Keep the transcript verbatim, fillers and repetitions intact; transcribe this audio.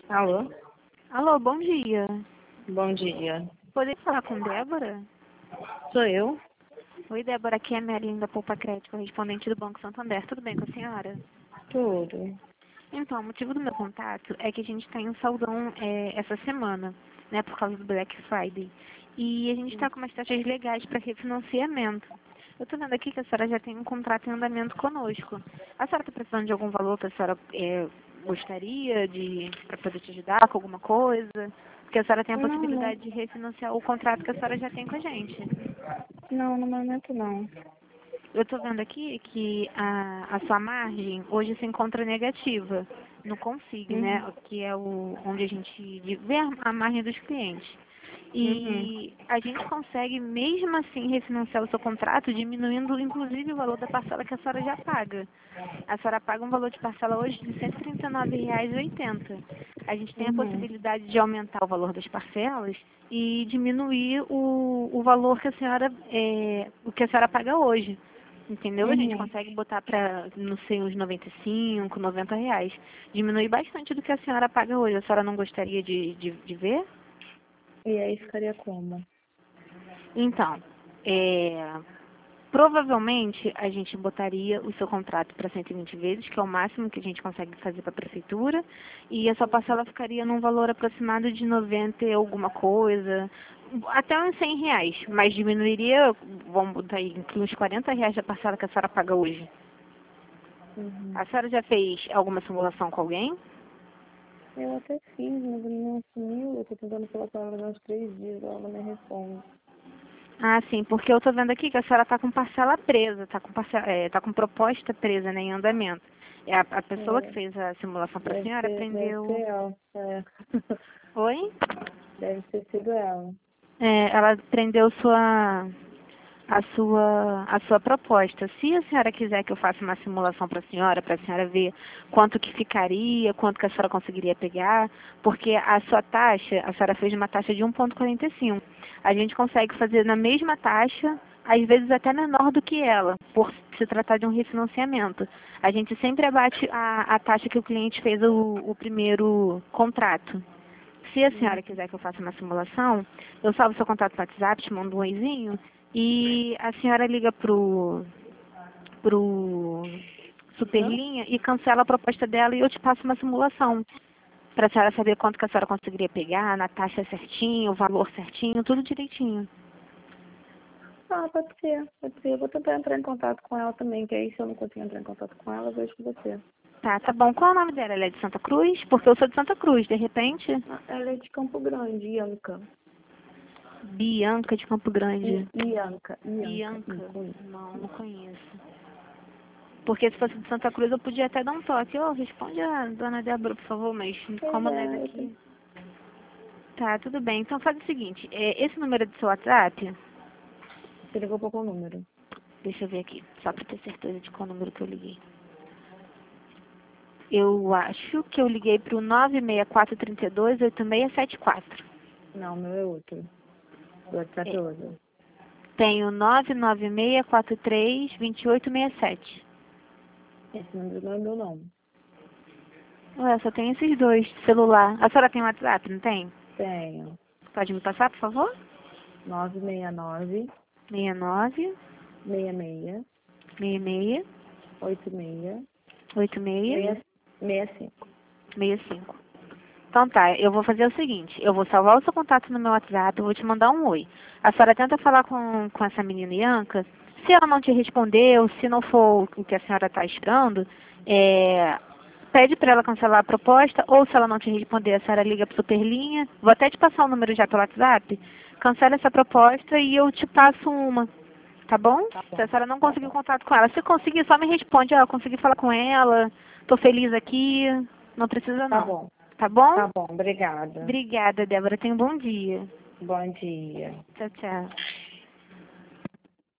Alô? Alô, bom dia. Bom dia. Poderia falar com Débora? Sou eu? Oi, Débora, aqui é a Melinda da Poupa Crédito, correspondente do Banco Santander. Tudo bem com a senhora? Tudo. Então, o motivo do meu contato é que a gente está em um saldão é, essa semana, né, por causa do Black Friday. E a gente está com umas taxas legais para refinanciamento. Eu estou vendo aqui que a senhora já tem um contrato em andamento conosco. A senhora está precisando de algum valor que a senhora é, gostaria de para poder te ajudar com alguma coisa? Porque a senhora tem a Não, não. possibilidade de refinanciar o contrato que a senhora já tem com a gente. Não, no momento não. Eu estou vendo aqui que a, a sua margem hoje se encontra negativa no Consig, Uhum. né? Que é o, onde a gente vê a a margem dos clientes. Uhum. E a gente consegue, mesmo assim, refinanciar o seu contrato, diminuindo, inclusive, o valor da parcela que a senhora já paga. A senhora paga um valor de parcela hoje de cento e trinta e nove reais e oitenta centavos. A gente tem a Uhum. possibilidade de aumentar o valor das parcelas e diminuir o, o valor que a senhora, é, o que a senhora paga hoje. Entendeu? A gente Uhum. consegue botar para, não sei, uns noventa e cinco, noventa reais. Diminui bastante do que a senhora paga hoje. A senhora não gostaria de, de, de ver? E aí ficaria como? Então, é, provavelmente a gente botaria o seu contrato para cento e vinte vezes, que é o máximo que a gente consegue fazer para a prefeitura, e a sua parcela ficaria num valor aproximado de noventa e alguma coisa, até uns cem reais, mas diminuiria, vamos botar aí, uns quarenta reais da parcela que a senhora paga hoje. Uhum. A senhora já fez alguma simulação com alguém? Eu até fiz, mas ele não assumiu. Eu tô tentando falar com ela há uns três dias, ela não me responde. Ah, sim, porque eu estou vendo aqui que a senhora está com parcela presa, está com, parcela, é, tá com proposta presa, né, em andamento. É, A, a pessoa que É, fez a simulação para a deve senhora ser, deve ser aprendeu... ela. É. Oi? Deve ter sido ela. É, ela prendeu sua, a sua, a sua proposta. Se a senhora quiser que eu faça uma simulação para a senhora, para a senhora ver quanto que ficaria, quanto que a senhora conseguiria pegar, porque a sua taxa, a senhora fez uma taxa de um vírgula quarenta e cinco. A gente consegue fazer na mesma taxa, às vezes até menor do que ela, por se tratar de um refinanciamento. A gente sempre abate a, a taxa que o cliente fez o, o primeiro contrato. Se a Uhum. senhora quiser que eu faça uma simulação, eu salvo seu contato no WhatsApp, te mando um oizinho, e a senhora liga pro, pro Hã? Superlinha e cancela a proposta dela e eu te passo uma simulação. Para a senhora saber quanto que a senhora conseguiria pegar, na taxa certinho, o valor certinho, tudo direitinho. Ah, pode ser, pode ser. Eu vou tentar entrar em contato com ela também, que aí se eu não conseguir entrar em contato com ela, eu vejo com você. Tá, tá bom. Qual é o nome dela? Ela é de Santa Cruz? Porque eu sou de Santa Cruz, de repente. Ah, ela é de Campo Grande, Ianca. Bianca de Campo I, Grande. Ianca, Ianca, I, Bianca? com I. Não, não conheço. Porque se fosse de Santa Cruz eu podia até dar um toque. Ô, responde a dona Débora, por favor, mas Pois como não é é, eu daqui. tenho... Tá, tudo bem. Então faz o seguinte, é, esse número é do seu WhatsApp, Você ligou para qual número? deixa eu ver aqui, só pra ter certeza de qual número que eu liguei. Eu acho que eu liguei pro nove seis quatro três dois, oito seis sete quatro. Não, o meu é outro. O WhatsApp é É, outro. tenho nove nove seis quatro três dois oito seis sete. Esse número não é meu, não. Ué, só tem esses dois, celular. A senhora tem WhatsApp, não tem? Tenho. Pode me passar, por favor? nove seis nove, seis nove seis seis, seis seis oito seis, oito seis seis, seis cinco. seis cinco. Então tá, eu vou fazer o seguinte, eu vou salvar o seu contato no meu WhatsApp, eu vou te mandar um oi. A senhora tenta falar com, com essa menina Ianca, se ela não te respondeu, se não for o que a senhora está esperando, é, pede para ela cancelar a proposta, ou se ela não te responder, a senhora liga para Superlinha, vou até te passar o número já pelo WhatsApp, cancela essa proposta e eu te passo uma, tá bom? Tá Se a bom, senhora não tá conseguir bom. contato com ela, se conseguir, só me responde, ó, eu consegui falar com ela, tô feliz aqui, não precisa Tá não. bom, Tá bom? tá bom. Obrigada. Obrigada, Débora. Tenha um bom dia. Bom dia. Tchau, tchau.